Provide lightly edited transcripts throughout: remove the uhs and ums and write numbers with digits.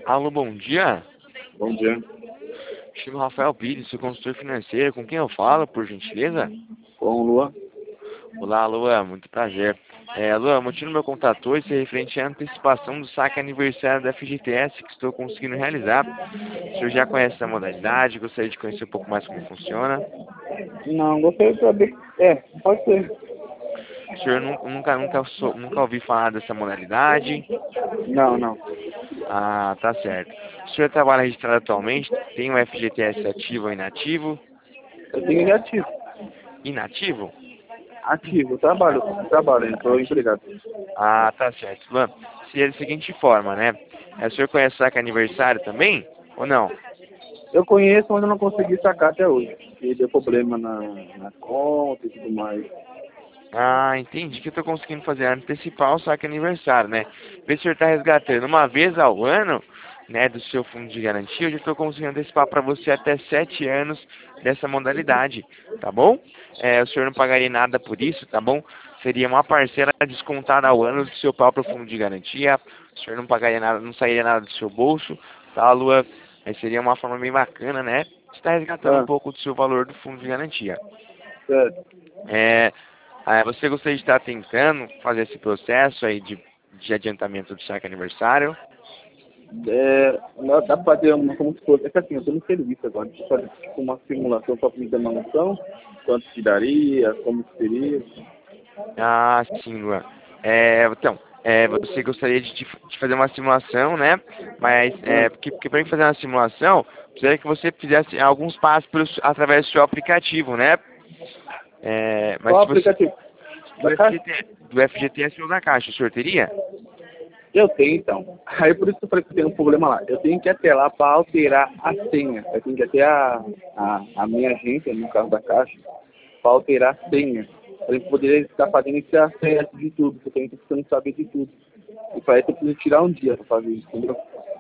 Alô, bom dia. Bom dia. Chamo Rafael Pires, sou consultor financeiro. Com quem eu falo, por gentileza? Com Lua. Olá, Luan, muito prazer. Luan, o motivo do meu contato hoje é referente à antecipação do saque aniversário da FGTS que estou conseguindo realizar. O senhor já conhece essa modalidade? Gostaria de conhecer um pouco mais como funciona? Não, gostaria de saber. Pode ser. O senhor nunca ouviu falar dessa modalidade? Não, não. Ah, tá certo. O senhor trabalha registrado atualmente? Tem o FGTS ativo ou inativo? Eu tenho ele ativo. Inativo? Ativo, trabalho, eu estou Ativo. empregado. Ah, tá certo. Luan, seria da seguinte forma, né? O senhor conhece o saque aniversário também? Ou não? Eu conheço, mas eu não consegui sacar até hoje. E deu problema na conta e tudo mais. Ah, entendi que eu tô conseguindo fazer antecipar o saque aniversário, né? Ver se o senhor tá resgatando uma vez ao ano, né, do seu fundo de garantia, eu já estou conseguindo antecipar para você até 7 anos dessa modalidade, tá bom? O senhor não pagaria nada por isso, tá bom? Seria uma parcela descontada ao ano do seu próprio fundo de garantia, o senhor não pagaria nada, não sairia nada do seu bolso, tá, Lua? Aí seria uma forma bem bacana, né? Você está resgatando um Ah, pouco do seu valor do fundo de garantia. certo. É, você gostaria de estar tentando fazer esse processo aí de adiantamento do saque aniversário? Dá pra fazer uma, como se fosse. É que assim, eu tô no serviço agora. Deixa eu fazer tipo, uma simulação só pra me ter uma noção. Quanto que daria, como que seria. Ah, sim, Luan. Então, você gostaria de fazer uma simulação, né? Mas, Ah, porque para fazer uma simulação, precisaria que você fizesse alguns passos através do seu aplicativo, né? Mas qual o se você, aplicativo? Da Caixa? do FGTS ou da Caixa, o senhor teria? Eu tenho, então. Aí por isso que eu falei que tem um problema lá. Eu tenho que ir até lá para alterar a senha. Eu tenho que ir até a minha agência, no caso da Caixa, para alterar a senha. Para gente poder estar fazendo esse acesso de tudo, porque eu tenho que saber de tudo. E para isso eu preciso tirar um dia para fazer isso, entendeu?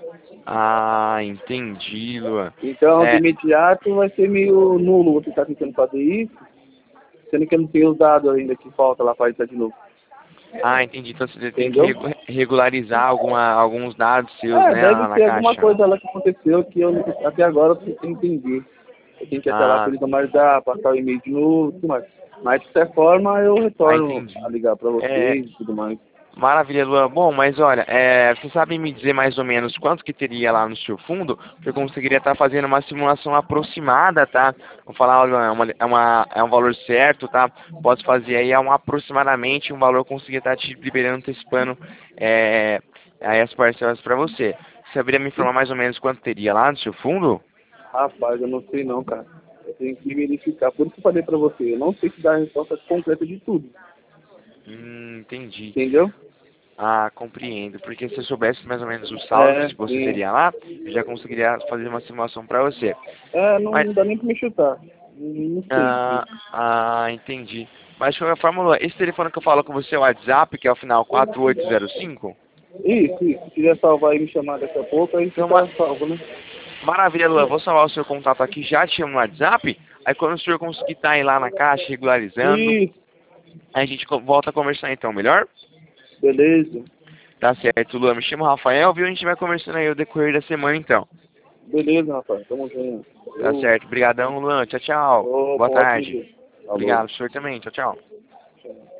Ah, entendi, Luan. Então, de É, imediato vai ser meio nulo você estar tentando fazer isso, sendo que eu não tenho os dados ainda que falta lá para isso de novo. entendi. Então você tem que Entendeu? regularizar alguns dados seus, né, Deve lá na ter alguma Caixa. coisa lá que aconteceu que eu até agora eu preciso entender. Eu tenho que ir até lá para Ah, eles mais dar, passar o e-mail de novo e tudo mais. Mas de qualquer forma eu retorno a entendi. ligar para É, vocês e tudo mais. maravilha, Luan. Bom, mas olha, você sabe me dizer mais ou menos quanto que teria lá no seu fundo? Que eu conseguiria estar fazendo uma simulação aproximada, tá? Vou falar, olha, é um valor certo, tá? Posso fazer aí aproximadamente um valor que eu conseguiria estar te liberando, antecipando aí as parcelas para você. Você saberia me informar mais ou menos quanto teria lá no seu fundo? Rapaz, eu não sei não, cara. Eu tenho que verificar. Por isso que eu falei para você, eu não sei te dar a resposta completa de tudo. Entendi. Entendeu? Ah, compreendo. Porque se eu soubesse mais ou menos o saldo que você Sim. teria lá, eu já conseguiria fazer uma simulação para você. Mas, Não dá nem para me chutar. Não sei. entendi. Mas de qualquer forma, Lua, esse telefone que eu falo com você é o WhatsApp, que é o final 4805? Isso. Se quiser salvar e me chamar daqui a pouco, aí Então, fica salvo, né? maravilha, Lua. Vou salvar o seu contato aqui, já te chamo no WhatsApp. Aí quando o senhor conseguir estar aí lá na caixa, regularizando, Isso. aí a gente volta a conversar então, melhor? Beleza. Tá certo, Lua. Me chama Rafael, viu? A gente vai conversando aí o decorrer da semana então. Beleza, rapaz. Tamo junto. Tá certo. Obrigadão, Luan. Tchau, tchau. Boa Ótimo tarde. dia. Alô. Obrigado, senhor também. Tchau, tchau. Tchau.